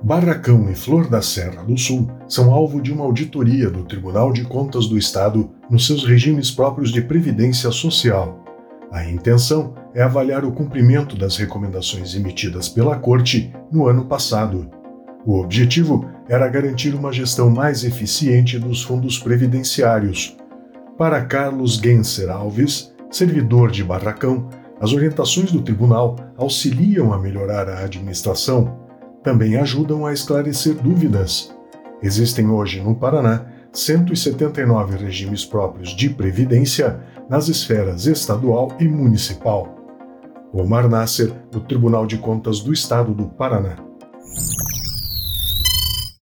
Barracão e Flor da Serra do Sul são alvo de uma auditoria do Tribunal de Contas do Estado nos seus regimes próprios de previdência social. A intenção é avaliar o cumprimento das recomendações emitidas pela Corte no ano passado. O objetivo era garantir uma gestão mais eficiente dos fundos previdenciários. Para Carlos Genser Alves, servidor de Barracão, as orientações do tribunal auxiliam a melhorar a administração. Também ajudam a esclarecer dúvidas. Existem hoje no Paraná 179 regimes próprios de previdência nas esferas estadual e municipal. Omar Nasser, do Tribunal de Contas do Estado do Paraná.